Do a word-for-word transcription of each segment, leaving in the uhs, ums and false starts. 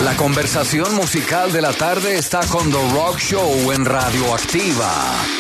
La conversación musical de la tarde está con The Rock Show en Radioactiva.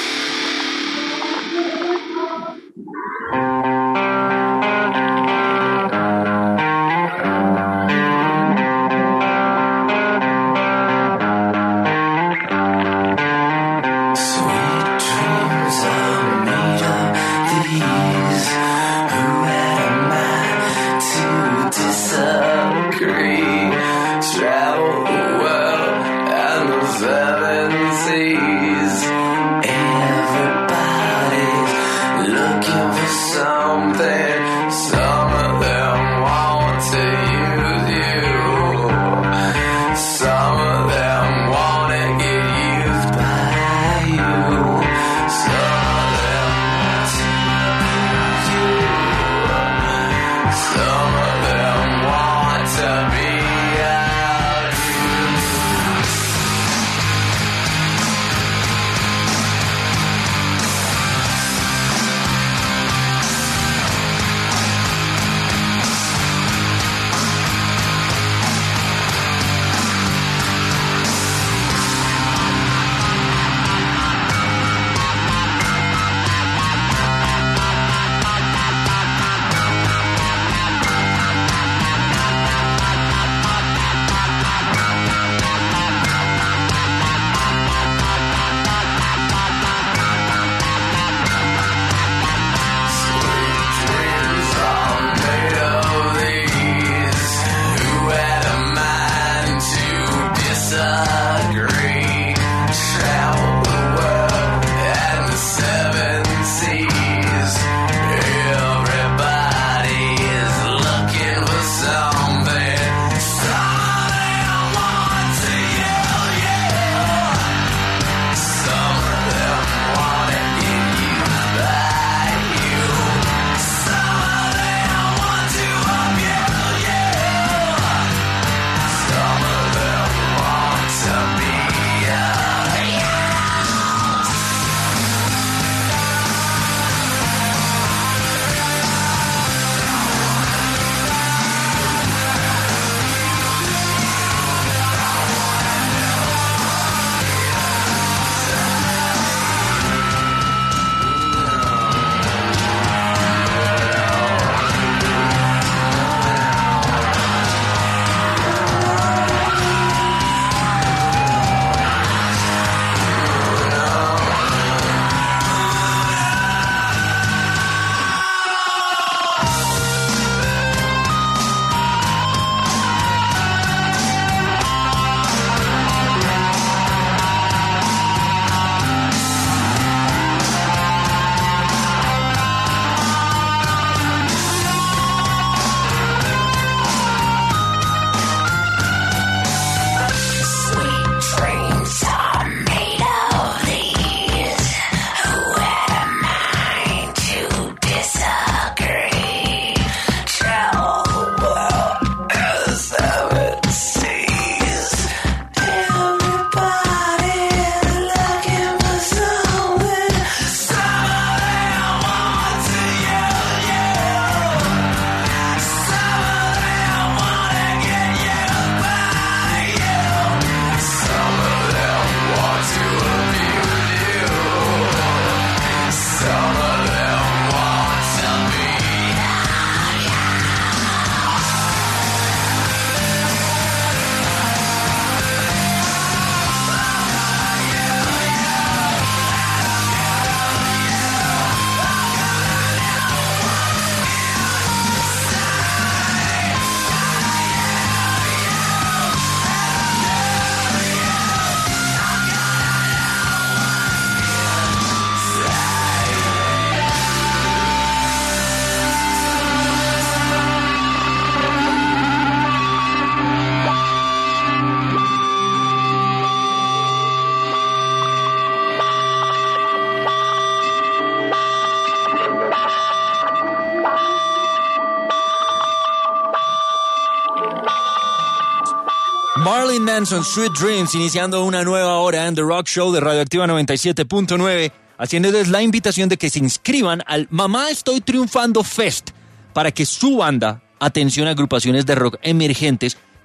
Marilyn Manson, Sweet Dreams, iniciando una nueva hora en The Rock Show de Radioactiva noventa y siete punto nueve, haciéndoles la invitación de que se inscriban al Mamá Estoy Triunfando Fest para que su banda, atención a agrupaciones de rock emergentes,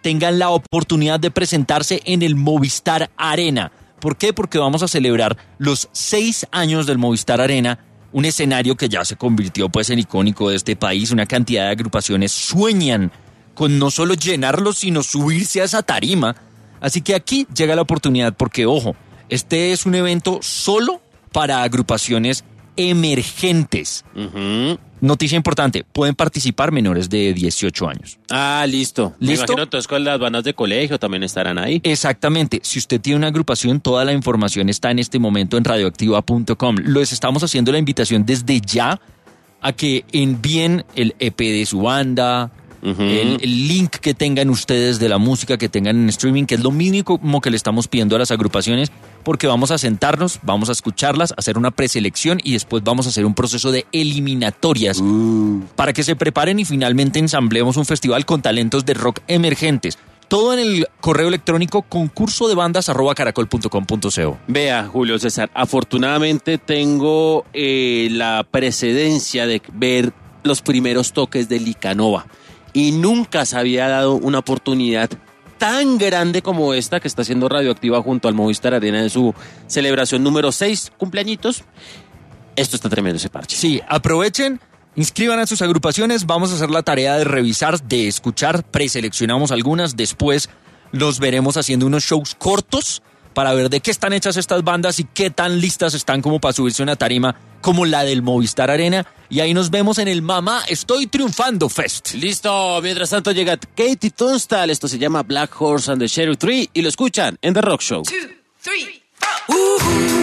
tengan la oportunidad de presentarse en el Movistar Arena. ¿Por qué? Porque vamos a celebrar los seis años del Movistar Arena, un escenario que ya se convirtió pues en icónico de este país. Una cantidad de agrupaciones sueñan con no solo llenarlo, sino subirse a esa tarima. Así que aquí llega la oportunidad porque, ojo, este es un evento solo para agrupaciones emergentes. Uh-huh. Noticia importante, pueden participar menores de dieciocho años. Ah, listo. ¿Listo? Me imagino entonces con las bandas de colegio también estarán ahí. Exactamente. Si usted tiene una agrupación, toda la información está en este momento en radioactiva punto com. Les estamos haciendo la invitación desde ya a que envíen el E P de su banda, uh-huh. el, el link que tengan ustedes de la música que tengan en streaming, que es lo mínimo que le estamos pidiendo a las agrupaciones, porque vamos a sentarnos, vamos a escucharlas, hacer una preselección y después vamos a hacer un proceso de eliminatorias uh. para que se preparen y finalmente ensamblemos un festival con talentos de rock emergentes. Todo en el correo electrónico concurso de bandas arroba caracol punto com punto co. Vea, Julio César, afortunadamente tengo eh, la precedencia de ver los primeros toques de Licanova y nunca se había dado una oportunidad tan grande como esta que está haciendo Radioactiva junto al Movistar Arena en su celebración número seis, cumpleañitos. Esto está tremendo, ese parche. Sí, aprovechen, inscriban a sus agrupaciones, vamos a hacer la tarea de revisar, de escuchar, preseleccionamos algunas, después los veremos haciendo unos shows cortos para ver de qué están hechas estas bandas y qué tan listas están como para subirse a una tarima como la del Movistar Arena. Y ahí nos vemos en el Mamá Estoy Triunfando Fest. Listo, mientras tanto llega Katie Tunstall, esto se llama Black Horse and the Cherry Tree y lo escuchan en The Rock Show. Two, three, four. Ooh,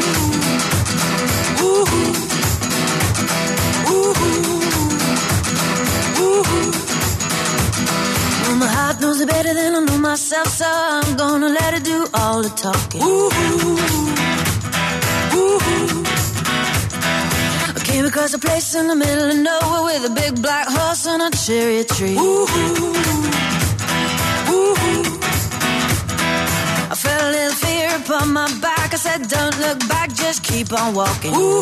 ooh, ooh, ooh. Well, my heart knows it better than I know myself, so I'm gonna let it do all the talking. Ooh, ooh, ooh. Came across a place in the middle of nowhere with a big black horse and a cherry tree. Ooh, ooh, I felt a little fear upon my back. I said, don't look back, just keep on walking. Ooh,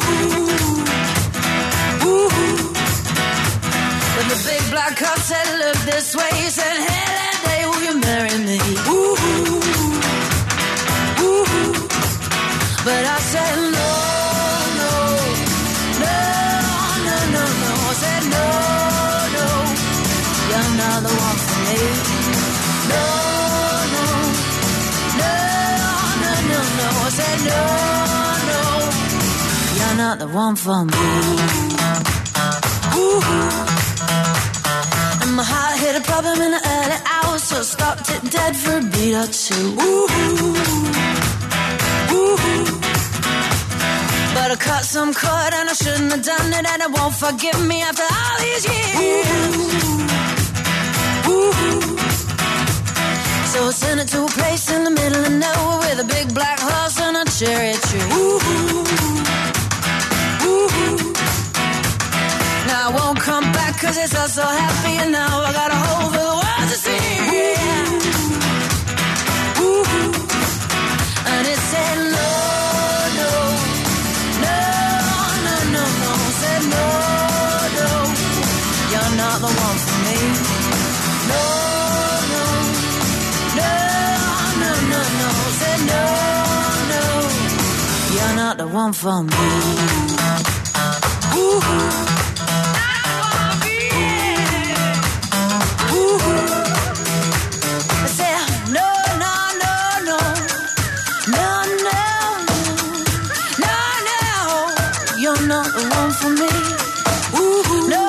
ooh, but the big black horse said, look this way. He said, hey, that day will you marry me? Ooh, ooh, but I said, no. You're not the one for me. No, no, no, no, no, no. I said no, no. You're not the one for me. Ooh. And my heart hit a problem in the early hours, so I stopped it dead for a beat or two. Ooh. Ooh. But I cut some cord and I shouldn't have done it, and it won't forgive me after all these years. Ooh. Ooh. So I sent it to a place in the middle of nowhere with a big black horse and a cherry tree. Ooh. Ooh. Now I won't come back cause it's all so happy, and now I got a hole for the world to see. Yeah. Ooh. And it said no. Not the one for me. No, no, no, no, no, no. Said no, no. You're not the one for me. Ooh. I said no, no, no, no, no, no, no, no. You're not the one for me. Ooh. No.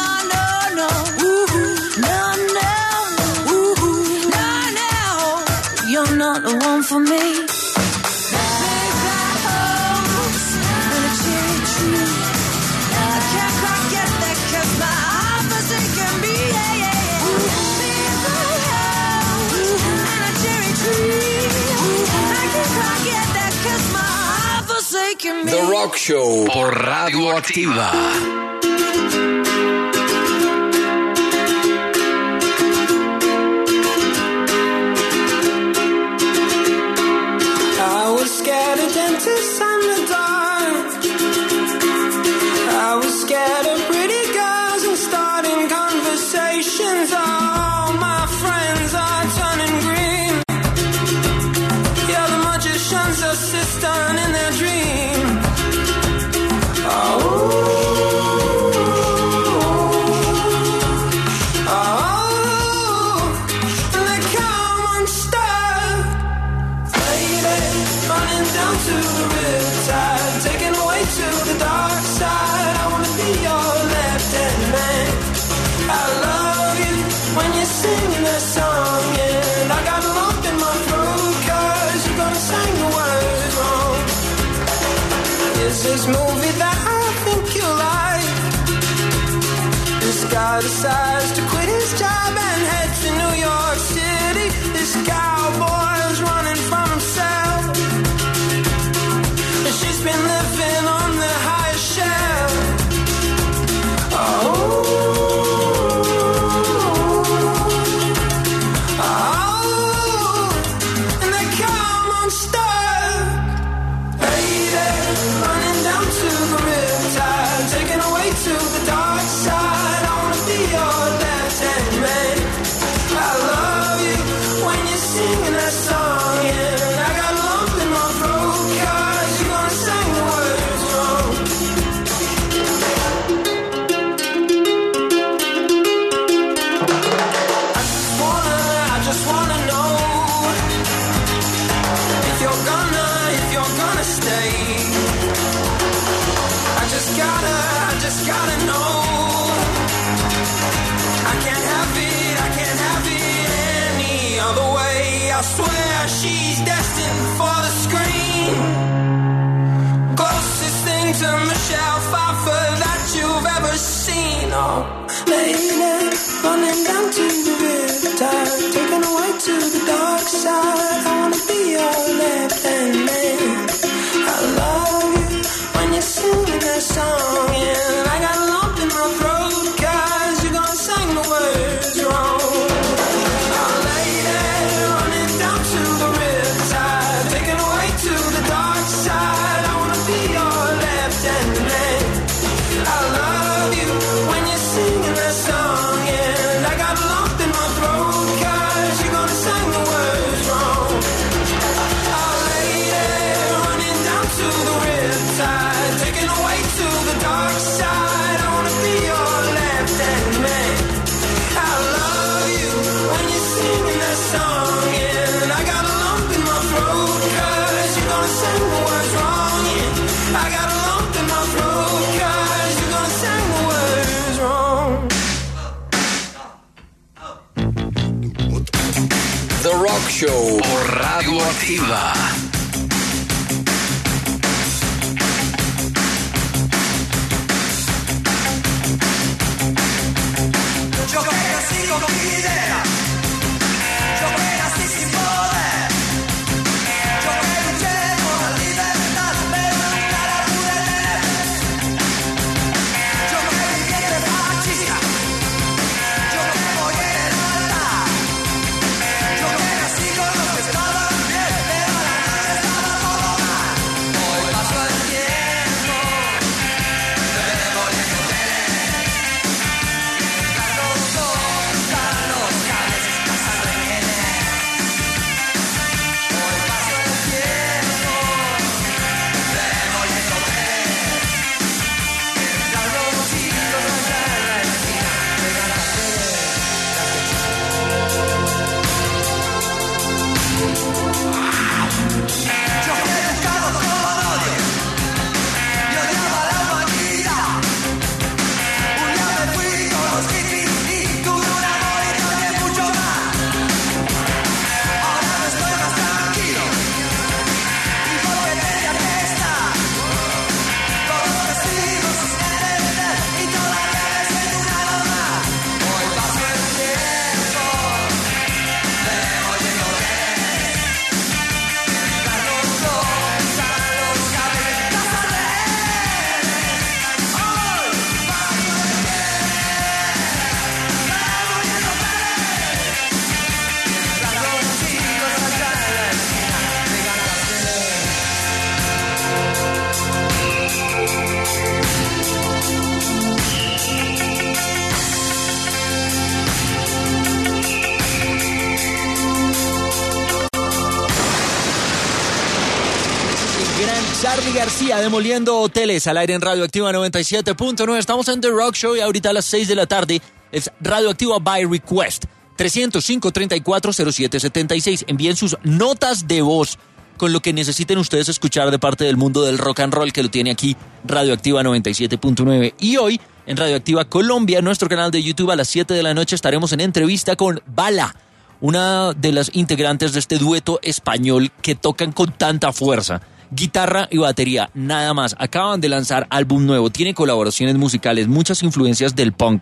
Not the one for me. Big black horse and a cherry tree. I can't quite get that cause my heart forsaken me. Yeah, yeah, yeah. Big black horse and a cherry tree. I can't quite get that cause my heart forsaken me. The Rock Show por Radioactiva. Scared of dentists and the dark. I was scared of pretty girls and starting conversations. All my friends are turning guy decides to quit his job and head to New York City. This cowboy's running from himself, and she's been living on the highest shelf. Oh, oh, and they come unstuck. Lady, running down to the riptide, taken away to the dark side. I wanna be your left-hand man. I love you when you're singing that song, and I got a lump in my throat 'cause you're gonna sing the words wrong. I just wanna, I just wanna know if you're gonna, if you're gonna stay. I just gotta, I just gotta know. I can't have it, I can't have it any other way. I swear she's destined for the screen. Closest thing to Michelle Pfeiffer that you've ever seen. Oh, lady, running down to the riptide, taken away to the dark side. I wanna be your left-hand man. I love you when you're singing that song, and I got a lump in my throat 'cause you're gonna sing the words wrong. Oh, lady, running down to the riptide, taken away to the dark side. I wanna be your left-hand man. I love you when you're singing that song, and I got a lump in my throat 'cause you're gonna sing the words wrong. Oh, lady, running down to the riptide, taken away to the dark side. I wanna be your left-hand man. I love you when you're singing that song, and I got a lump in my throat 'cause you're gonna sing the words wrong. Yeah, I got a lump in my throat 'cause you're gonna sing the words wrong. The Rock Show por Radio Activa. Yo que nací con mi idea, yo que nací sin poder, yo que luché por la libertad, pero nunca la pude tener. Yo que viví entre fascista, yo que voy en el altar, yo que nací con los que estaban bien, pero a la noche estaba todo mal. Hoy pasó el tiempo, me voy a encontrar. Charly García demoliendo hoteles al aire en Radioactiva noventa y siete punto nueve. Estamos en The Rock Show y ahorita a las seis de la tarde es Radioactiva by Request. tres cero cinco, treinta y cuatro, cero siete setenta y seis. Envíen sus notas de voz con lo que necesiten ustedes escuchar de parte del mundo del rock and roll, que lo tiene aquí Radioactiva noventa y siete punto nueve. Y hoy en Radioactiva Colombia, en nuestro canal de YouTube, a las siete de la noche estaremos en entrevista con Bala, una de las integrantes de este dueto español que tocan con tanta fuerza. Guitarra y batería, nada más. Acaban de lanzar álbum nuevo, tiene colaboraciones musicales, muchas influencias del punk.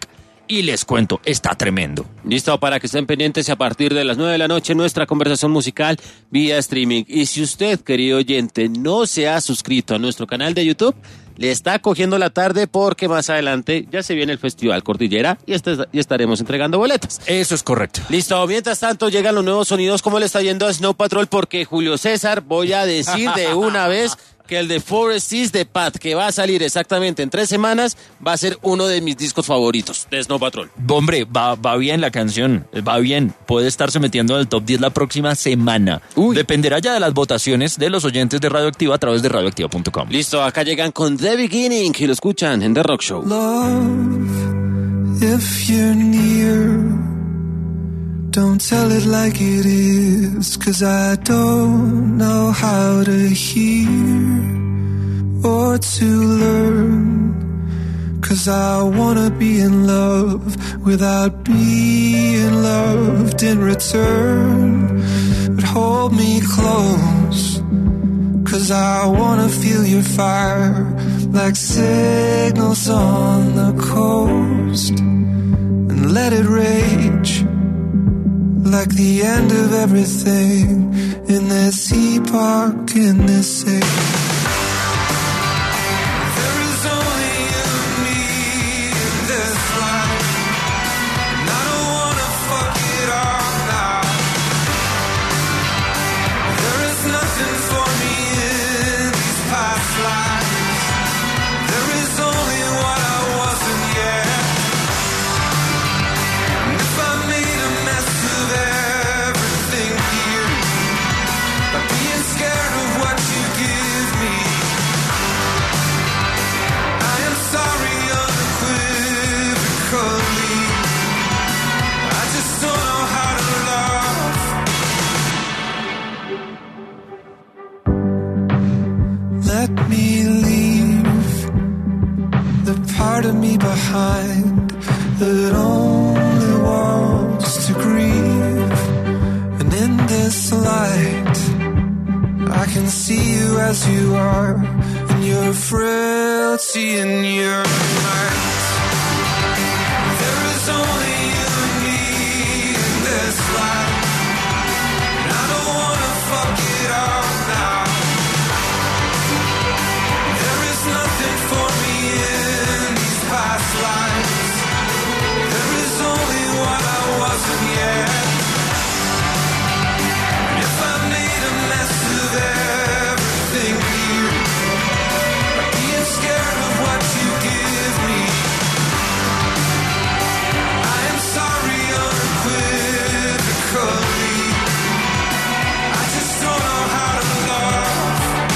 y les cuento, está tremendo. Listo, para que estén pendientes a partir de las nueve de la noche nuestra conversación musical vía streaming. Y si usted, querido oyente, no se ha suscrito a nuestro canal de YouTube, le está cogiendo la tarde porque más adelante ya se viene el Festival Cordillera y, este, y estaremos entregando boletas. Eso es correcto. Listo, mientras tanto llegan los nuevos sonidos. ¿Cómo le está yendo a Snow Patrol? Porque Julio César, voy a decir de una vez que el de Forest Seas de Pat, que va a salir exactamente en tres semanas, va a ser uno de mis discos favoritos de Snow Patrol. Hombre, va, va bien la canción, va bien. Puede estarse metiendo en el top diez la próxima semana. Uy. Dependerá ya de las votaciones de los oyentes de Radioactiva a través de radioactiva punto com. Listo, acá llegan con The Beginning, que lo escuchan en The Rock Show. Love, if you're near, don't tell it like it is, 'cause I don't know how to hear or to learn, 'cause I wanna be in love without being loved in return. But hold me close, 'cause I wanna feel your fire like signals on the coast, and let it rage like the end of everything in this epoch, in this age. There is only you and me in this life, and I don't wanna fuck it up now. There is nothing for me in these past lives. There is only what I wasn't yet. And if I made a mess of everything here, by being scared of what you give me, I am sorry unequivocally. I just don't know how to love. Let me leave the part of me behind that only wants to grieve. And in this light, I can see you as you are, in your frailty and your might. There is only you and me in this life, and I don't wanna fuck it up now. There is nothing for me in these past lives. There is only what I wasn't yet. And if I made a mess of everything here, by being scared of what you give me, I am sorry unequivocally. I just don't know how to love.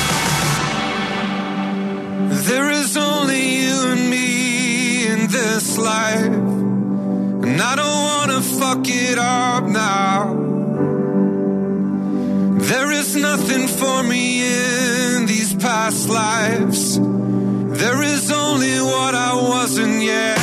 There is only you and me in this life, and I don't wanna fuck it up now. There is nothing for me in these past lives. There is only what I wasn't yet.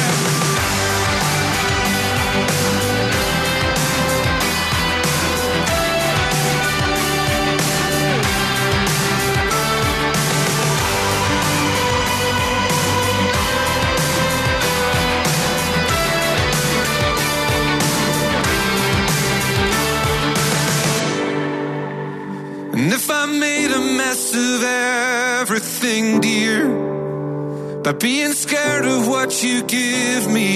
And if I made a mess of everything, dear, by being scared of what you give me,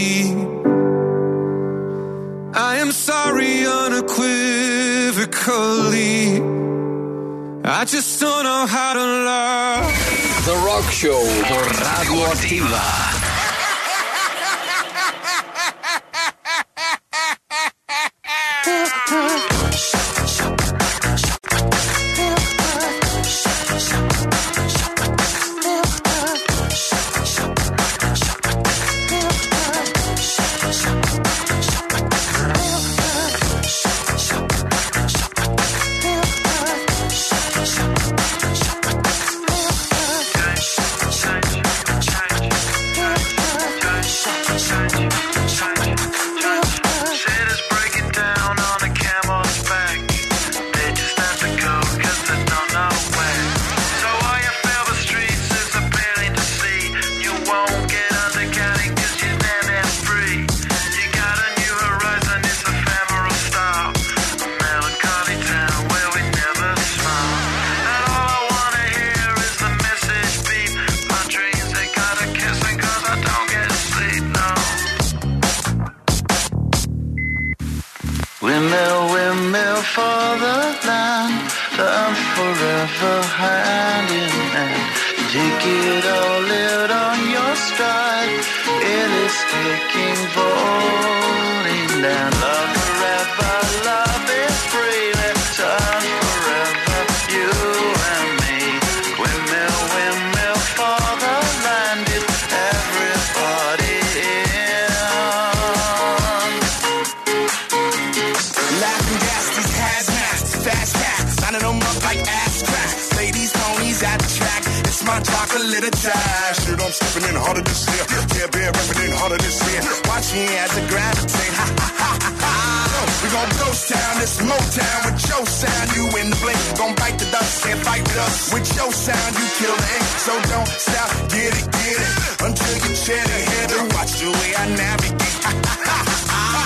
I am sorry unequivocally. I just don't know how to love. The Rock Show por Radioactiva. Change, change, change. forever, hand in hand. Take it all, live on your stride. It is taking, falling down. Love forever, love is free. Let's turn forever, you and me. Windmill, windmill for the land. Is everybody in? Laughing gas, these hazmats, fast cats, signing them up like ass cracks. Ladies, ponies at the track. It's my chocolate attack. Shit, I'm stepping in harder this year. Yeah, bear repping in harder this year. Watch me as I gravitate. Ha ha ha ha ha. We gon' ghost town, this Motown with your sound. You in the blink, gon' bite the dust, can't fight with us. With your sound, you kill the ink. So don't stop, get it, get it. Until you chin it, hit it. Watch the way I navigate. Ha ha ha ha.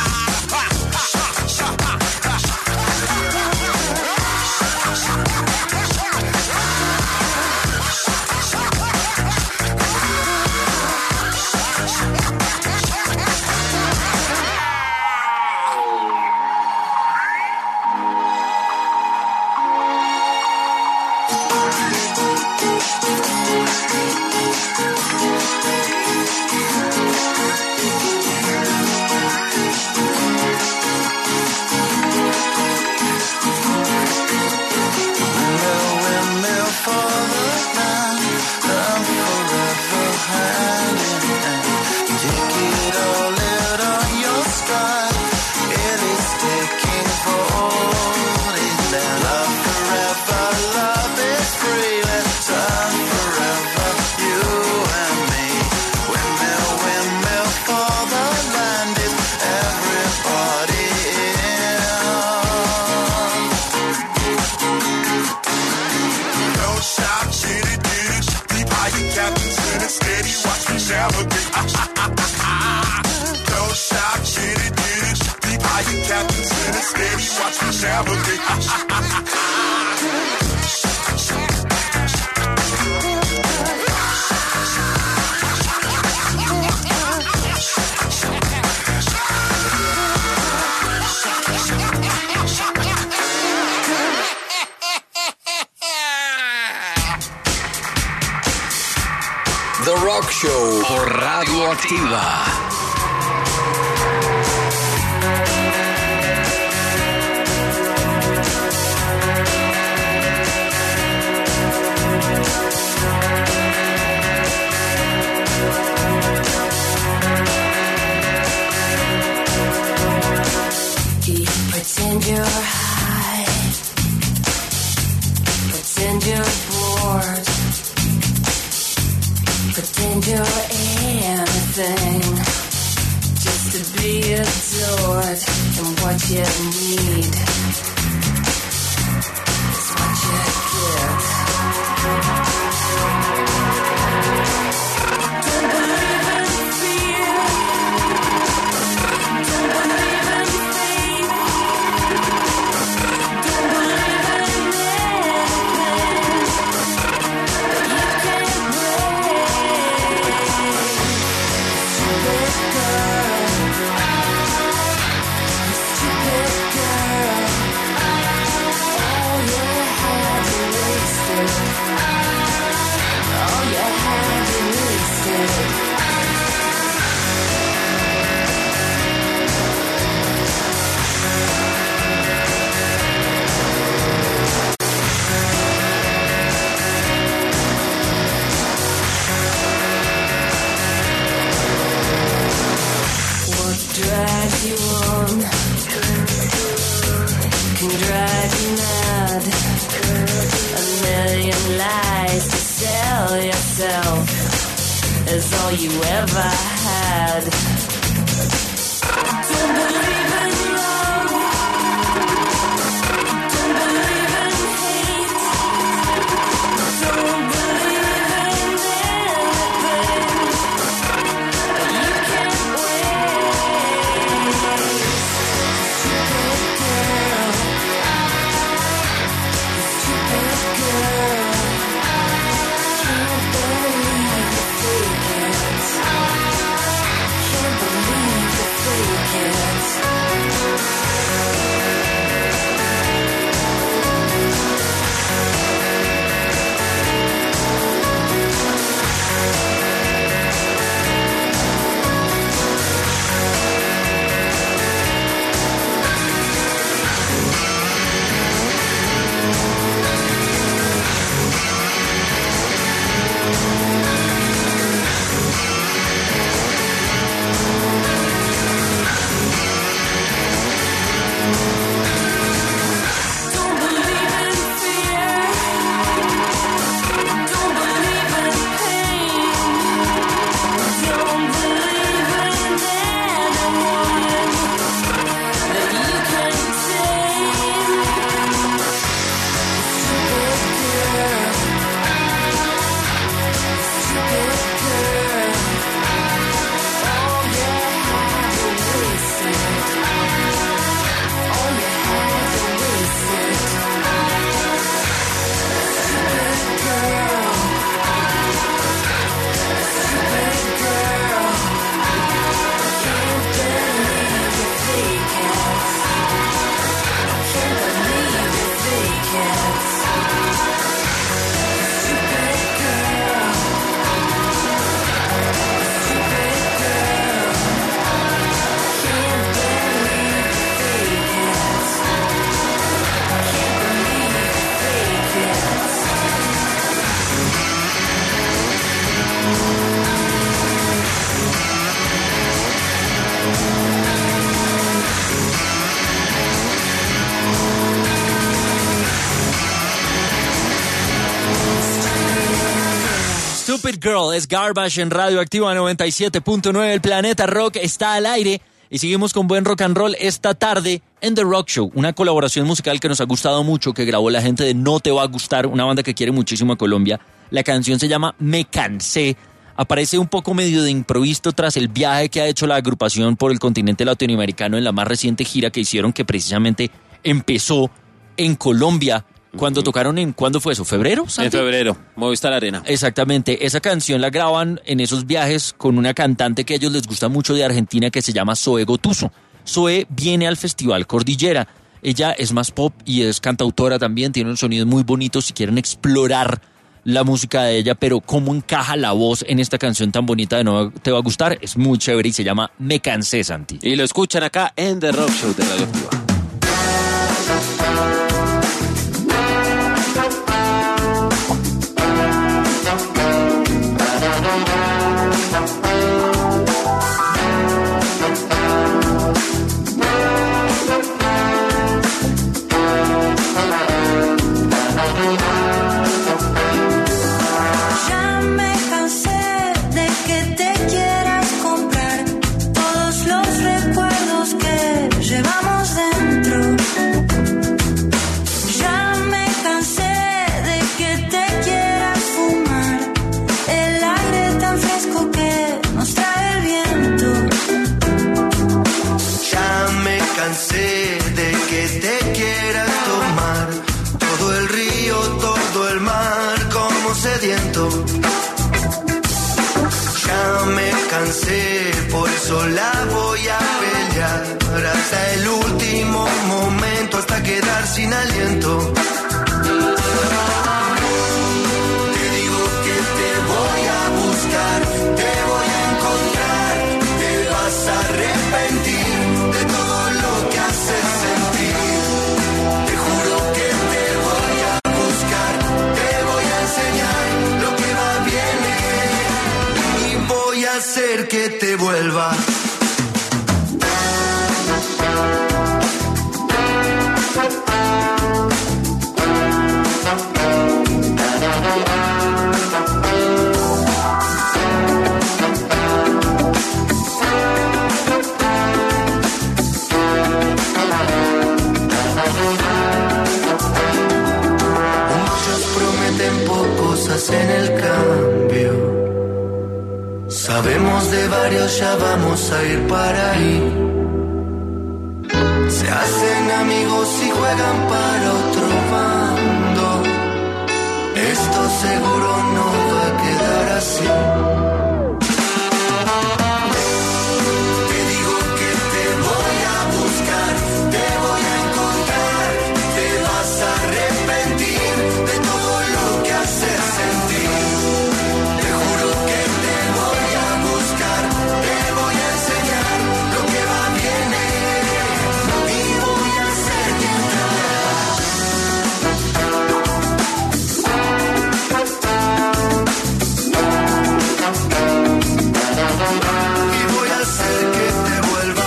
The Rock Show por Radio Activa. Pretend you're high. Pretend you're bored. Pretend you're anything just to be adored. And what you need is what you get. Don't believe in fear. Don't believe in faith. Don't believe in anything that you can't break. Stupid girl. Stupid girl. All you had you wasted. All you had you wasted. What drives you on can drive you mad. A million lies to sell yourself is all you ever had. Don't believe in love. Don't believe in hate. Don't believe in anything that you can't wait. Stupid girl. Stupid girl. Can't believe you fake it. Can't believe you fake it. Stupid Girl es Garbage en Radioactiva noventa y siete punto nueve. El Planeta Rock está al aire y seguimos con buen rock and roll esta tarde en The Rock Show, una colaboración musical que nos ha gustado mucho, que grabó la gente de No Te Va a Gustar, una banda que quiere muchísimo a Colombia. La canción se llama Me Cansé. Aparece un poco medio de improviso tras el viaje que ha hecho la agrupación por el continente latinoamericano en la más reciente gira que hicieron, que precisamente empezó en Colombia. Cuando tocaron en, ¿cuándo fue eso? ¿Febrero, Santi? En febrero, Movistar Arena. Exactamente, esa canción la graban en esos viajes con una cantante que a ellos les gusta mucho de Argentina que se llama Zoe Gotuso. Zoe viene al Festival Cordillera, ella es más pop y es cantautora también, tiene un sonido muy bonito si quieren explorar la música de ella, pero cómo encaja la voz en esta canción tan bonita de No Te Va a Gustar, es muy chévere y se llama Me Cansé, Santi. Y lo escuchan acá en The Rock Show de Radioactiva. Ya me cansé de que te quieras comprar todos los recuerdos que llevamos dentro. Ya me cansé de que te quieras fumar el aire tan fresco que nos trae el viento. Ya me cansé de que te quieras tomar todo el río, todo el mar como sediento. Ya me cansé, por eso la voy a pelear hasta el último momento, hasta quedar sin aliento. Te digo que te voy a buscar, te voy a encontrar, te vas a arrepentir de todo lo que haces sentir. Te juro que te voy a buscar, te voy a enseñar lo que va bien y voy a hacer que te vuelva. Muchos prometen pocos, hacen el cambio. Sabemos de varios, ya vamos a ir para ahí. Se hacen amigos y juegan para otro bando. Esto seguro no va a quedar así. Te digo que te voy a buscar, te voy a encontrar, te vas a arrepentir de todo lo que haces sentir. Te juro que te voy a buscar, te voy a enseñar lo que va bien y voy a hacer que te y voy a hacer que te vuelva.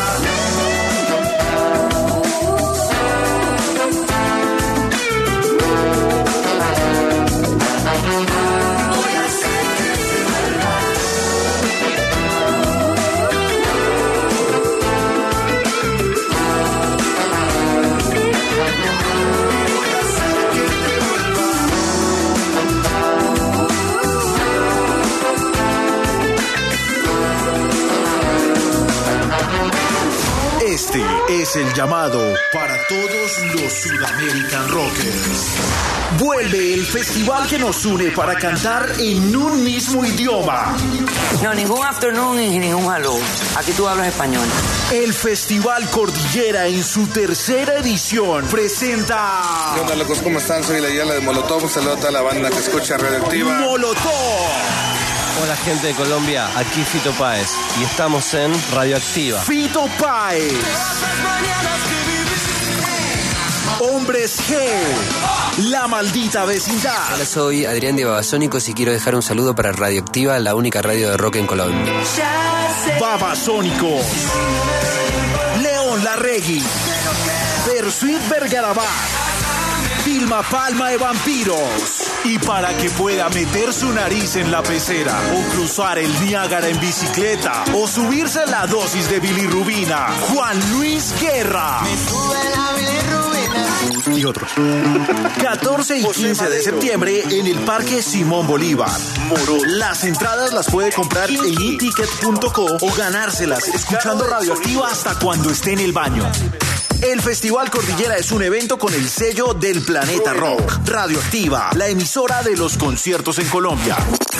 Voy a hacer que te vuelva. Voy a hacer que te vuelva. Este es el llamado para todos los Sudamerican Rockers. Vuelve el festival que nos une para cantar en un mismo idioma. No, ningún afternoon y ningún hello. Aquí tú hablas español. El Festival Cordillera en su tercera edición presenta ¿Qué onda, locos? ¿Cómo están? Soy la Yala de Molotov. Un saludo a toda la banda que escucha Radioactiva. Molotov. Hola, gente de Colombia, aquí Fito Páez y estamos en Radioactiva. Fito Páez. Hombres G. La Maldita Vecindad. Hola, soy Adrián de Babasónicos y quiero dejar un saludo para Radioactiva, la única radio de rock en Colombia. Babasónicos. León Larregui. Persuit Vergarabat. Vilma Palma de Vampiros. Y para que pueda meter su nariz en la pecera, o cruzar el Niágara en bicicleta, o subirse la dosis de bilirrubina, Juan Luis Guerra. Me sube la bilirrubina. Y otros. catorce y quince de septiembre en el Parque Simón Bolívar. Morón. Las entradas las puede comprar en i ticket punto co o ganárselas escuchando Radioactiva hasta cuando esté en el baño. El Festival Cordillera es un evento con el sello del Planeta Rock. Radioactiva, la emisora de los conciertos en Colombia.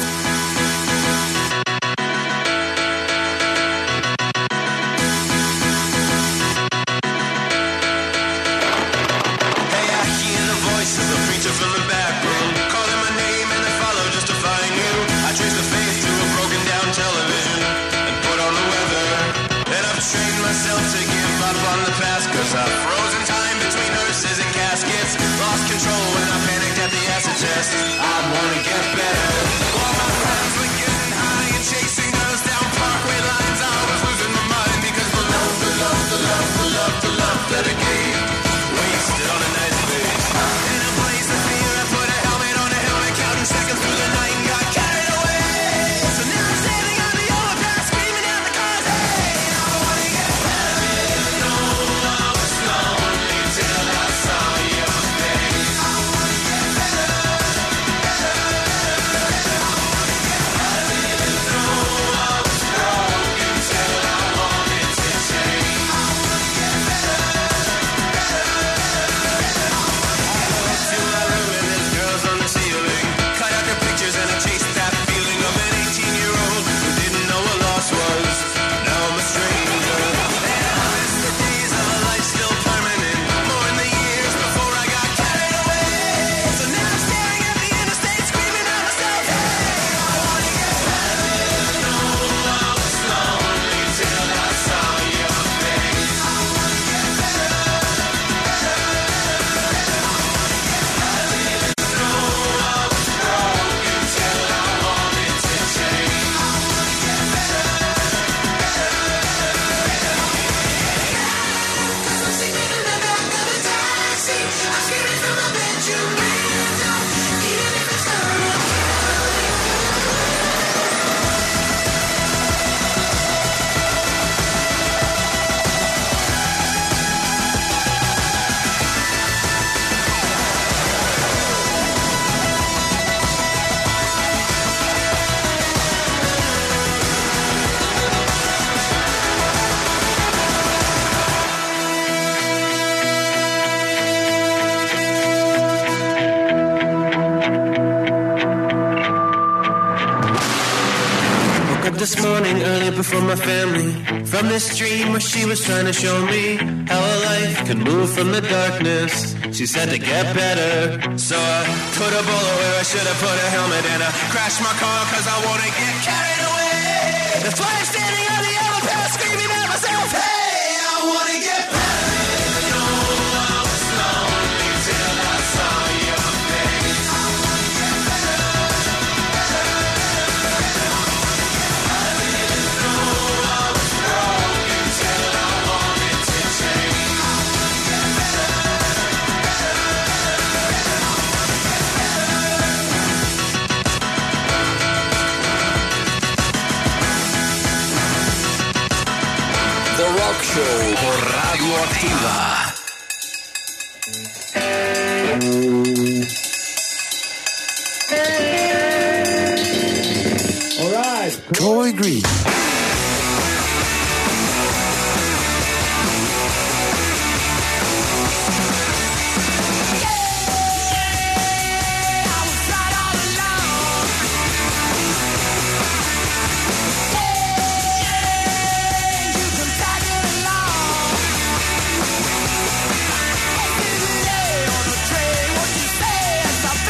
This morning early before my family, from this dream where she was trying to show me how a life can move from the darkness. She said to get better, so I put a bullet where I should have put a helmet, and I crashed my car cause I wanna get carried away. That's why I'm standing on the overpass screaming at myself, hey, I wanna get better. You know I was lonely till I saw your face. I wanna get better. The Rock Show por Radioactiva. All right. Troy Green.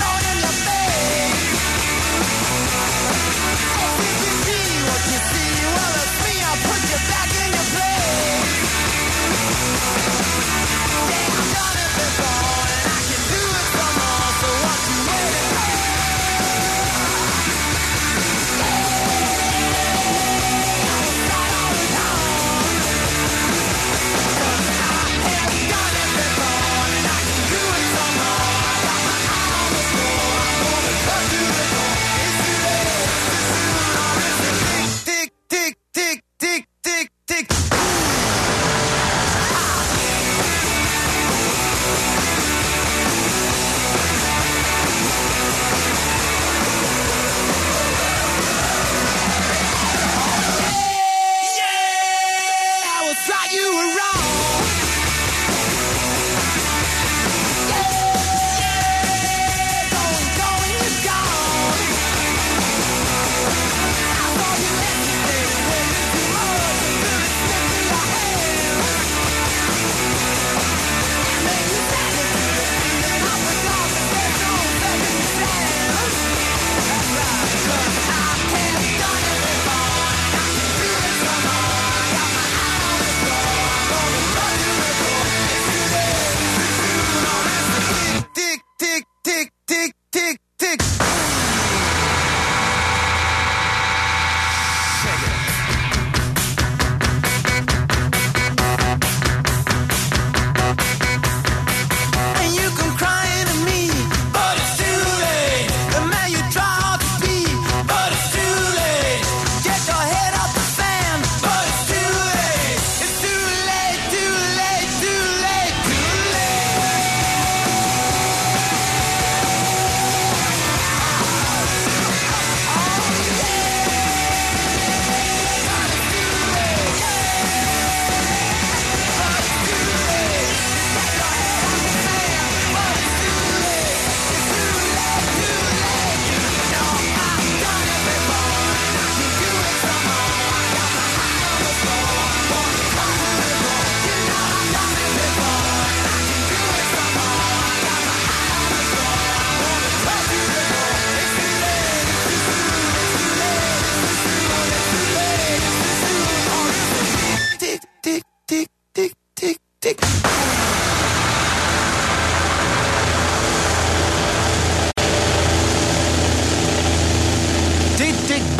See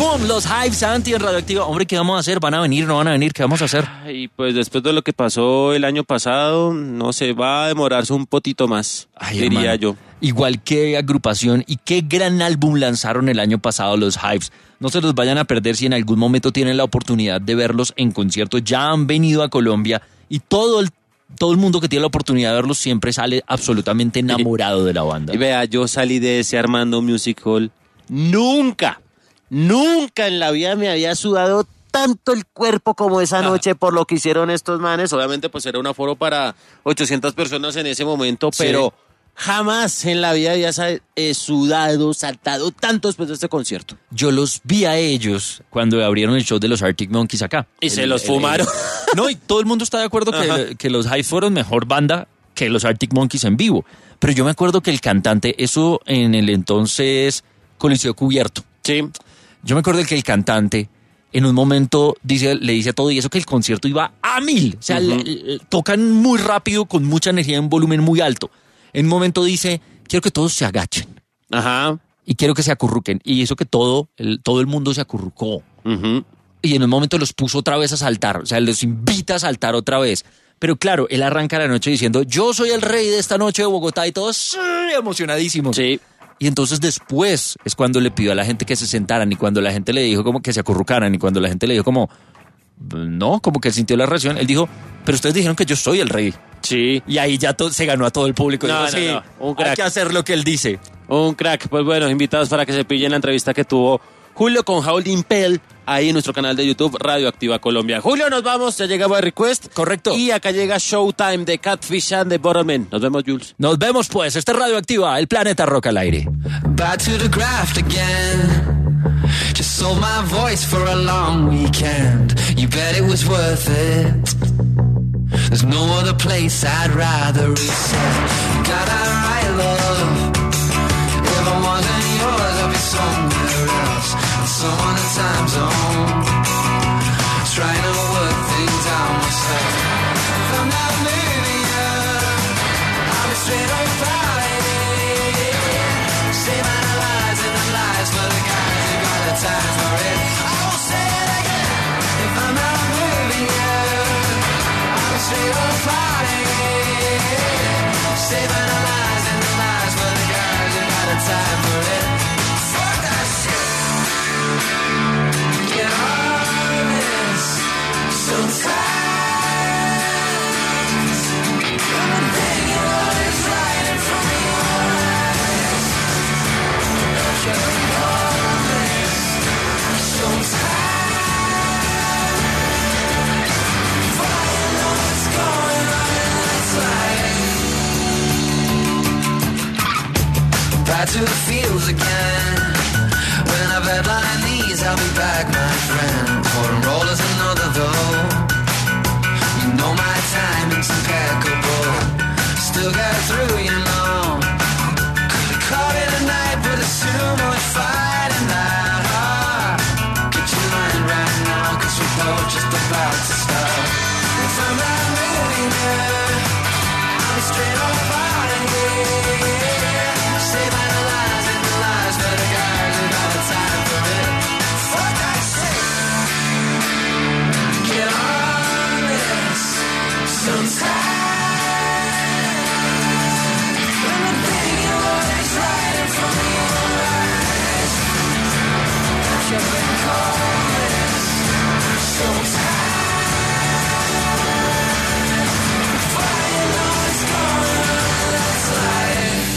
Boom, los Hives, Santi en Radioactiva. Hombre, ¿qué vamos a hacer? ¿Van a venir? ¿No van a venir? ¿Qué vamos a hacer? Y pues después de lo que pasó el año pasado, no sé, va a demorarse un poquito más, Ay, diría hermano. yo. Igual que agrupación y qué gran álbum lanzaron el año pasado los Hives. No se los vayan a perder si en algún momento tienen la oportunidad de verlos en concierto. Ya han venido a Colombia y todo el, todo el mundo que tiene la oportunidad de verlos siempre sale absolutamente enamorado de la banda. Y vea, yo salí de ese Armando Music Hall. Nunca, nunca en la vida me había sudado tanto el cuerpo como esa noche por lo que hicieron estos manes. Obviamente pues era un aforo para ochocientas personas en ese momento, Sí. pero jamás en la vida había eh, sudado, saltado tanto después de este concierto. Yo los vi a ellos cuando abrieron el show de los Arctic Monkeys acá. Y se los fumaron. No, y todo el mundo está de acuerdo Ajá. que, que los Hives fueron mejor banda que los Arctic Monkeys en vivo. Pero yo me acuerdo que el cantante, eso en el entonces Coliseo Cubierto. Sí. Yo me acuerdo que el cantante en un momento dice, le dice todo y eso que el concierto iba a mil. O sea, Ujú. le- le- tocan muy rápido con mucha energía en volumen muy alto. En un momento dice, quiero que todos se agachen. Ajá. Y quiero que se acurruquen. Y eso que todo el, todo el mundo se acurrucó. Ujú. Y en un momento los puso otra vez a saltar. O sea, los invita a saltar otra vez. Pero claro, él arranca la noche diciendo, yo soy el rey de esta noche de Bogotá y todos sí, emocionadísimos. Sí. Y entonces después es cuando le pidió a la gente que se sentaran y cuando la gente le dijo como que se acurrucaran y cuando la gente le dijo como, no, como que él sintió la reacción, él dijo, pero ustedes dijeron que yo soy el rey. Sí. Y ahí ya to- se ganó a todo el público. No, Dijo, no, sí, no, un hay crack. que hacer lo que él dice. Un crack. Pues bueno, invitados para que se pillen la entrevista que tuvo Julio con Howlin' Pell ahí en nuestro canal de YouTube Radioactiva Colombia. Julio, nos vamos, ya llegaba a Request. Correcto. Y acá llega Showtime de Catfish and the Bottlemen. Nos vemos, Jules. Nos vemos pues, este es Radioactiva, el planeta rock al aire. Back to the graft again. Just sold my voice for a long weekend. You bet it was worth it. There's no other place I'd rather reset. Got that right, love. If I wasn't yours, I'd be somewhere else. In some other time zone. Trying to work things out myself. If I'm not moving up, I'll be straight on Friday. Saving the lies and the lies for the guys who got the time for it. I will say it again. If I'm not moving up, I'll be straight on Friday. Saving the lies and the lies for the guys who got the time for it. Fuck that shit. Get on this. Sometimes everything you want is right in front of your eyes. Get on this. Sometimes before you know what's going on in this life. Back to the fields again. When I've headlined these, I'll be back, my friend. For a roll is another though. You know my timing's impeccable. Still got through, you know. Could've caught it at night, but it's too much fighting that hard. Get your mind right now, cause we're both just about to start. If I'm not moving there, I'll be straight on fighting here. Saving the lies and the lies for the guys who got the time for it. Fuck that shit. Get on this. Sometimes everything you want is right in front of your eyes. You can call this. Sometimes before you know what's going on in this life.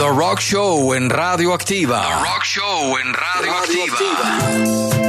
The Rock Show en Radioactiva. The Rock Show en Radioactiva.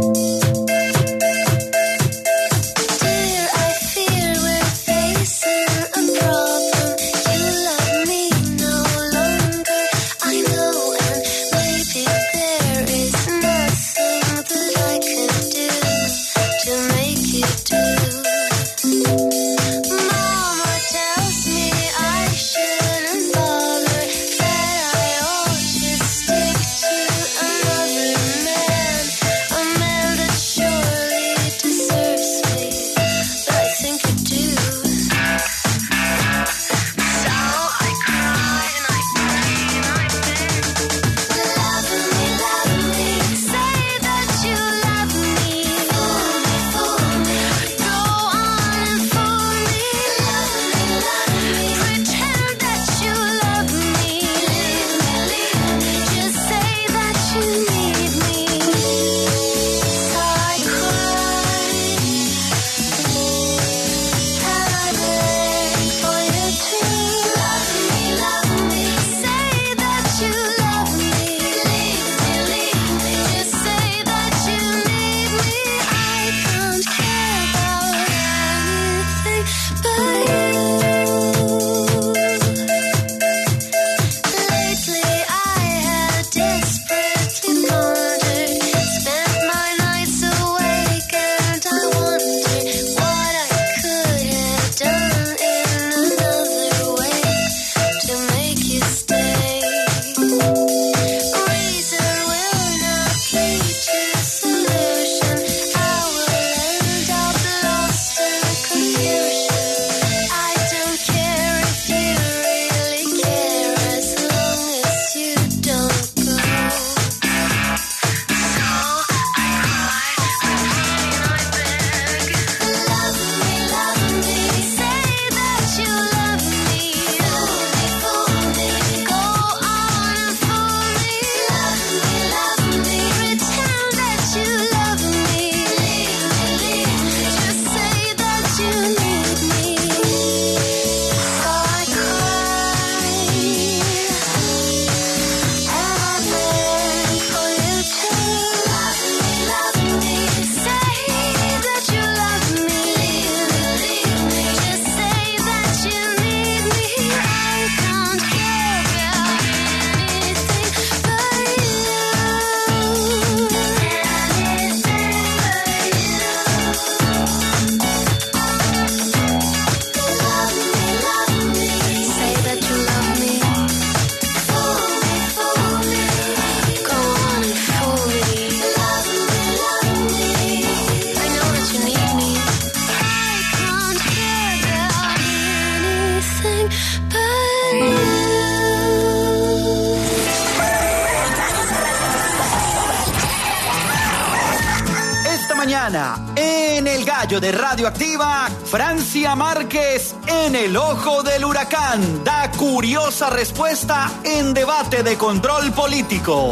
En el gallo de Radioactiva, Francia Márquez en el ojo del huracán da curiosa respuesta en debate de control político.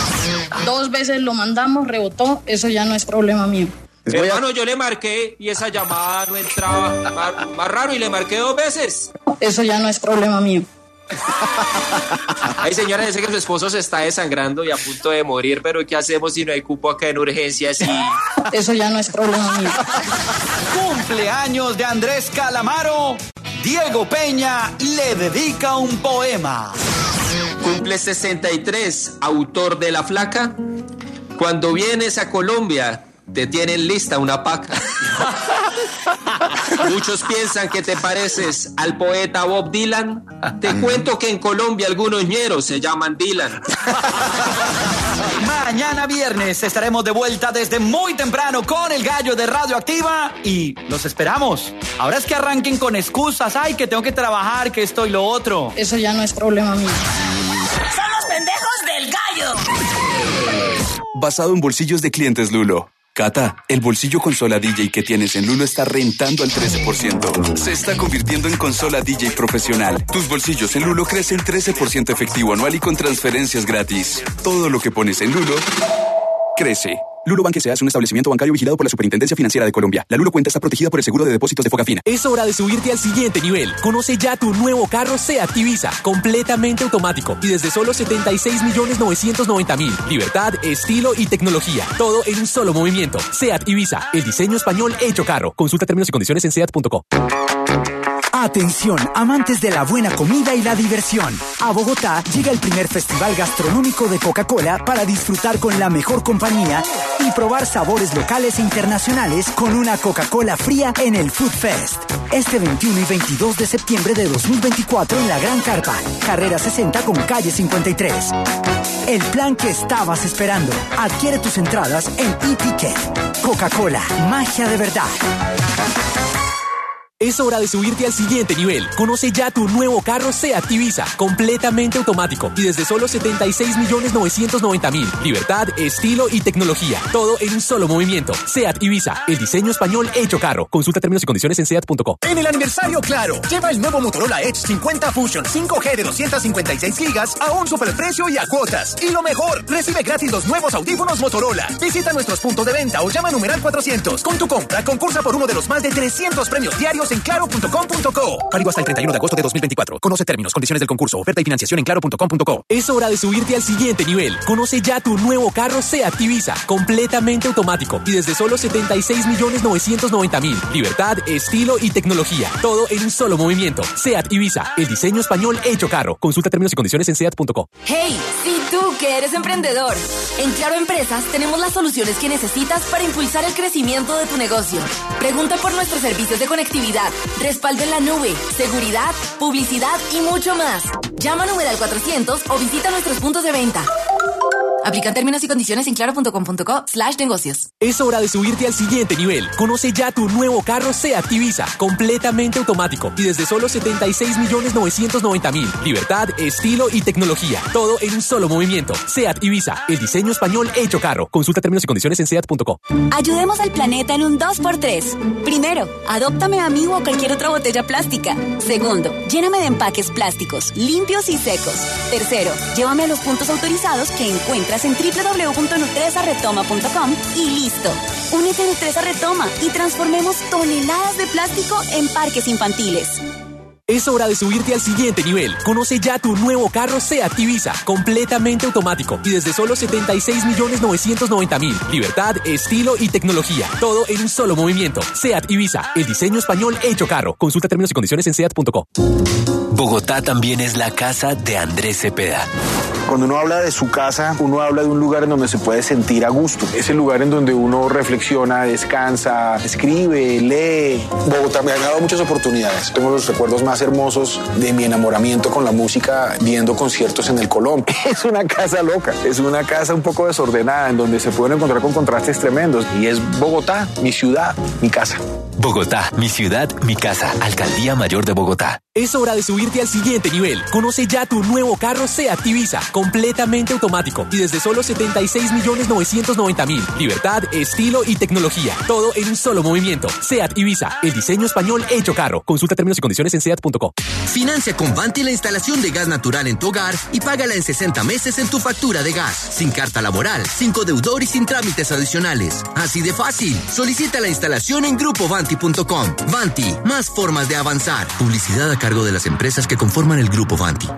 Dos veces lo mandamos, rebotó, eso ya no es problema mío. Hermano, yo le marqué y esa llamada no entraba. Más, más raro, y le marqué dos veces. Eso ya no es problema mío. Ay, señora, dice que su esposo se está desangrando y a punto de morir, pero ¿qué hacemos si no hay cupo acá en urgencias? Y... Eso ya no es problema mío. Cumpleaños de Andrés Calamaro. Diego Peña le dedica un poema. Cumple sesenta y tres, autor de La Flaca. Cuando vienes a Colombia, te tienen lista una paca. Muchos piensan que te pareces al poeta Bob Dylan. Te cuento que en Colombia algunos ñeros se llaman Dylan. Mañana viernes estaremos de vuelta desde muy temprano con el gallo de Radioactiva y los esperamos. Ahora es que arranquen con excusas. Ay, que tengo que trabajar, que esto y lo otro. Eso ya no es problema mío. ¡Son los pendejos del gallo! Basado en bolsillos de clientes Lulo. Cata, el bolsillo consola D J que tienes en Lulo está rentando al trece por ciento. Se está convirtiendo en consola D J profesional. Tus bolsillos en Lulo crecen trece por ciento efectivo anual y con transferencias gratis. Todo lo que pones en Lulo crece. Lulo Banque S A es un establecimiento bancario vigilado por la Superintendencia Financiera de Colombia. La Lulo cuenta está protegida por el seguro de depósitos de Fogafina. Es hora de subirte al siguiente nivel. Conoce ya tu nuevo carro SEAT Ibiza, completamente automático y desde solo setenta y seis millones novecientos noventa mil. Libertad, estilo y tecnología. Todo en un solo movimiento. SEAT Ibiza, el diseño español hecho carro. Consulta términos y condiciones en seat punto co. Atención, amantes de la buena comida y la diversión. A Bogotá llega el primer festival gastronómico de Coca-Cola para disfrutar con la mejor compañía y probar sabores locales e internacionales con una Coca-Cola fría en el Food Fest. Este veintiuno y veintidós de septiembre de dos mil veinticuatro en la Gran Carpa, carrera sesenta con calle cincuenta y tres. El plan que estabas esperando. Adquiere tus entradas en eTicket. Coca-Cola, magia de verdad. Es hora de subirte al siguiente nivel. Conoce ya tu nuevo carro SEAT Ibiza, completamente automático y desde solo setenta y seis millones novecientos noventa mil. Libertad, estilo y tecnología. Todo en un solo movimiento. SEAT Ibiza, el diseño español hecho carro. Consulta términos y condiciones en seat punto co. En el aniversario Claro, lleva el nuevo Motorola Edge cincuenta Fusion cinco G de doscientos cincuenta y seis gigas a un superprecio y a cuotas. Y lo mejor, recibe gratis los nuevos audífonos Motorola. Visita nuestros puntos de venta o llama a numeral cuatrocientos. Con tu compra, concursa por uno de los más de trescientos premios diarios en claro punto com punto co. Válido hasta el treinta y uno de agosto de dos mil veinticuatro. Conoce términos, condiciones del concurso, oferta y financiación en claro punto com punto co. Es hora de subirte al siguiente nivel. Conoce ya tu nuevo carro SEAT Ibiza, completamente automático y desde solo setenta y seis millones novecientos noventa mil. Libertad, estilo y tecnología. Todo en un solo movimiento. SEAT Ibiza, el diseño español hecho carro. Consulta términos y condiciones en seat punto co. Hey, si tú que eres emprendedor, en Claro Empresas tenemos las soluciones que necesitas para impulsar el crecimiento de tu negocio. Pregunta por nuestros servicios de conectividad, respaldo en la nube, seguridad, publicidad y mucho más. Llama a numeral cuatrocientos o visita nuestros puntos de venta. Aplican términos y condiciones en claro punto com punto co slash negocios. Es hora de subirte al siguiente nivel. Conoce ya tu nuevo carro SEAT Ibiza, completamente automático y desde solo setenta y seis millones novecientos noventa mil. Libertad, estilo y tecnología. Todo en un solo movimiento. SEAT Ibiza, el diseño español hecho carro. Consulta términos y condiciones en seat punto co. Ayudemos al planeta en un dos por tres. Primero, adóptame a mí o a cualquier otra botella plástica. Segundo, lléname de empaques plásticos, limpios y secos. Tercero, llévame a los puntos autorizados que encuentras en doble u doble u doble u punto nutresa retoma punto com y listo. Únete a Nutresa Retoma y transformemos toneladas de plástico en parques infantiles. Es hora de subirte al siguiente nivel. Conoce ya tu nuevo carro SEAT Ibiza, completamente automático y desde solo setenta y seis millones novecientos noventa mil. Libertad, estilo y tecnología. Todo en un solo movimiento. SEAT Ibiza, el diseño español hecho carro. Consulta términos y condiciones en seat punto co. Bogotá también es la casa de Andrés Cepeda. Cuando uno habla de su casa, uno habla de un lugar en donde se puede sentir a gusto. Es el lugar en donde uno reflexiona, descansa, escribe, lee. Bogotá me ha dado muchas oportunidades. Tengo los recuerdos más hermosos de mi enamoramiento con la música viendo conciertos en el Colón. Es una casa loca, es una casa un poco desordenada en donde se pueden encontrar con contrastes tremendos. Y es Bogotá, mi ciudad, mi casa. Bogotá, mi ciudad, mi casa. Alcaldía Mayor de Bogotá. Es hora de subirte al siguiente nivel. Conoce ya tu nuevo carro SEAT Ibiza, completamente automático y desde solo setenta y seis millones novecientos noventa mil. Libertad, estilo y tecnología. Todo en un solo movimiento. SEAT Ibiza, el diseño español hecho carro. Consulta términos y condiciones en seat punto co. Financia con Vanti la instalación de gas natural en tu hogar y págala en sesenta meses en tu factura de gas. Sin carta laboral, sin codeudor y sin trámites adicionales. Así de fácil. Solicita la instalación en grupo vanti punto com. Vanti, más formas de avanzar. Publicidad a cargo de las empresas que conforman el grupo Vanti.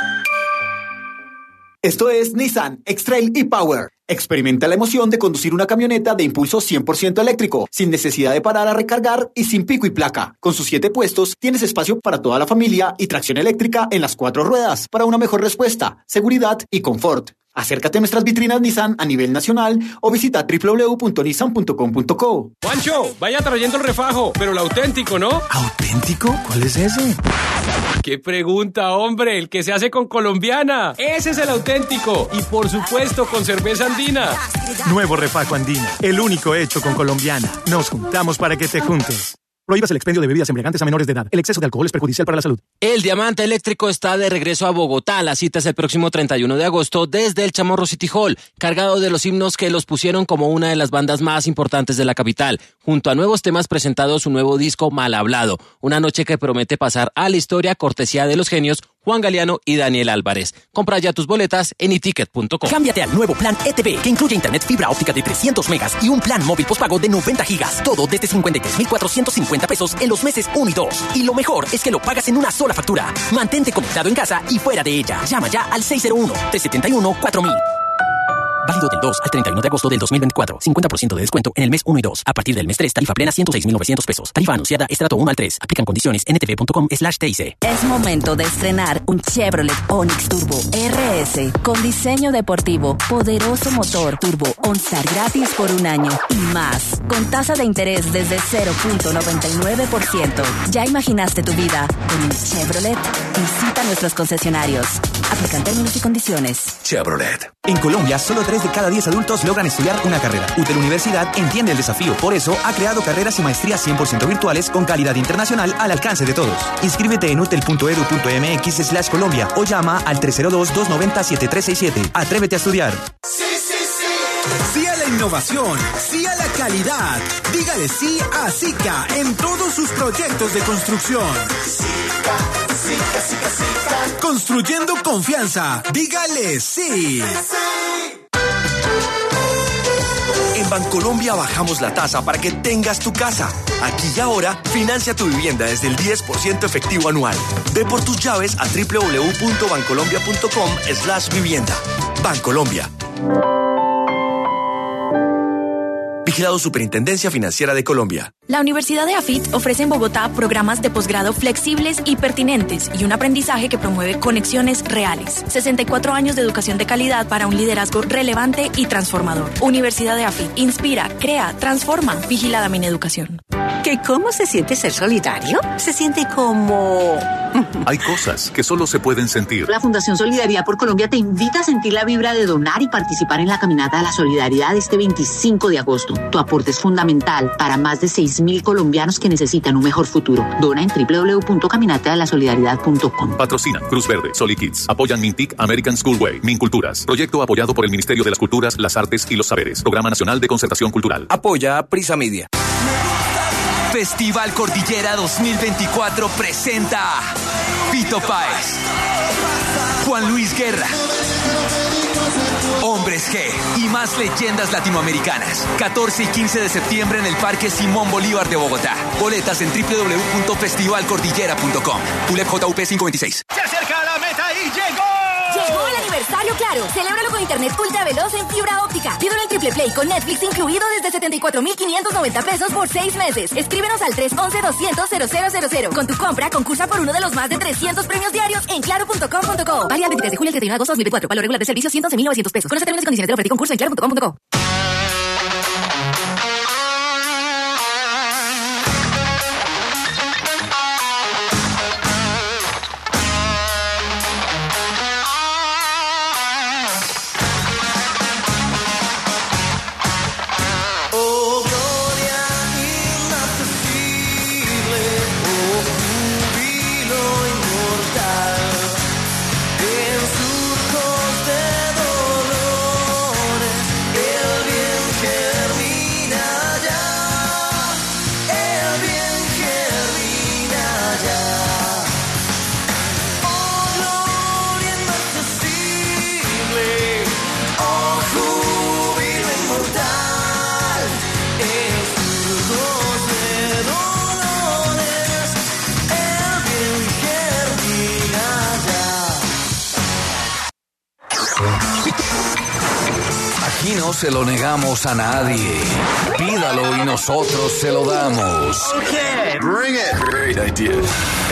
Esto es Nissan X-Trail e-Power. Experimenta la emoción de conducir una camioneta de impulso cien por ciento eléctrico, sin necesidad de parar a recargar y sin pico y placa. Con sus siete puestos, tienes espacio para toda la familia y tracción eléctrica en las cuatro ruedas para una mejor respuesta, seguridad y confort. Acércate a nuestras vitrinas Nissan a nivel nacional o visita doble u doble u doble u punto nissan punto com punto co. Juancho, vaya trayendo el refajo, pero el auténtico, ¿no? ¿Auténtico? ¿Cuál es ese? ¡Qué pregunta, hombre! El que se hace con colombiana. Ese es el auténtico. Y por supuesto con cerveza andina. Nuevo refajo andina, el único hecho con colombiana. Nos juntamos para que te juntes. Prohíbas el expendio de bebidas embriagantes a menores de edad. El exceso de alcohol es perjudicial para la salud. El Diamante Eléctrico está de regreso a Bogotá. La cita es el próximo treinta y uno de agosto desde el Chamorro City Hall, cargado de los himnos que los pusieron como una de las bandas más importantes de la capital. Junto a nuevos temas presentados, su nuevo disco Mal Hablado. Una noche que promete pasar a la historia cortesía de los genios Juan Galeano y Daniel Álvarez. Compra ya tus boletas en iticket punto com. Cámbiate al nuevo plan E T V, que incluye internet fibra óptica de trescientos megas y un plan móvil postpago de noventa gigas. Todo desde cincuenta y tres mil cuatrocientos cincuenta pesos en los meses uno y dos. Y lo mejor es que lo pagas en una sola factura. Mantente conectado en casa y fuera de ella. Llama ya al seis cero uno, tres siete uno, cuatro mil. Válido del dos al treinta y uno de agosto del dos mil veinticuatro. cincuenta por ciento de descuento en el mes uno y dos. A partir del mes tres, tarifa plena ciento seis mil novecientos pesos. Tarifa anunciada estrato uno al tres. Aplican condiciones en etv punto com slash T I C. Es momento de estrenar un Chevrolet Onix Turbo R S con diseño deportivo, poderoso motor, turbo OnStar gratis por un año y más. Con tasa de interés desde cero punto noventa y nueve por ciento. ¿Ya imaginaste tu vida con un Chevrolet? Visita nuestros concesionarios. Aplican términos y condiciones. Chevrolet. En Colombia, solo tres de cada diez adultos logran estudiar una carrera. UTEL Universidad entiende el desafío. Por eso, ha creado carreras y maestrías cien por ciento virtuales con calidad internacional al alcance de todos. Inscríbete en utel punto edu punto mx slash Colombia o llama al tres cero dos, dos nueve cero, siete tres seis siete. Atrévete a estudiar. Sí, sí, sí. Sí a la innovación. Sí a la calidad. Dígale sí a SICA en todos sus proyectos de construcción. SICA, SICA, SICA, SICA. Construyendo confianza. Dígale sí. En Bancolombia bajamos la tasa para que tengas tu casa. Aquí y ahora, financia tu vivienda desde el diez por ciento efectivo anual. Ve por tus llaves a doble u doble u doble u punto bancolombia punto com slash vivienda. Bancolombia. Vigilado Superintendencia Financiera de Colombia. La Universidad de AFIT ofrece en Bogotá programas de posgrado flexibles y pertinentes y un aprendizaje que promueve conexiones reales. sesenta y cuatro años de educación de calidad para un liderazgo relevante y transformador. Universidad de AFIT. Inspira, crea, transforma. Vigilada Mineducación. ¿Que cómo se siente ser solidario? Se siente como... Hay cosas que solo se pueden sentir. La Fundación Solidaridad por Colombia te invita a sentir la vibra de donar y participar en la Caminata de la Solidaridad este veinticinco de agosto. Tu aporte es fundamental para más de seis mil colombianos que necesitan un mejor futuro. Dona en doble u doble u doble u punto caminata de la solidaridad punto com. Patrocina Cruz Verde, Solikids. Apoyan Mintic, American Schoolway, Minculturas. Proyecto apoyado por el Ministerio de las Culturas, las Artes y los Saberes. Programa Nacional de Concertación Cultural. Apoya a Prisa Media. Festival Cordillera dos mil veinticuatro presenta Fito Páez, Juan Luis Guerra, Hombres G y más leyendas latinoamericanas. catorce y quince de septiembre en el Parque Simón Bolívar de Bogotá. Boletas en doble u doble u doble u punto festival cordillera punto com. U L E P J U P quinientos veintiséis. Se acerca a la meta y llegó. Llegó el aniversario Claro. Celébralo con internet ultra veloz en fibra óptica. Pídelo en Triple Play con Netflix incluido desde setenta y cuatro mil quinientos noventa pesos por seis meses. Escríbenos al tres once, doscientos, cero cero cero cero. Con tu compra concursa por uno de los más de trescientos premios diarios en claro punto com punto co. Válida veintitrés de julio al treinta y uno de agosto de dos mil veinticuatro. Valor regular de servicio ciento once mil novecientos pesos. Conoce términos y condiciones de la oferta y concurso en claro punto com punto co. Aquí no se lo negamos a nadie. Pídalo y nosotros se lo damos. Okay, bring it. Great idea.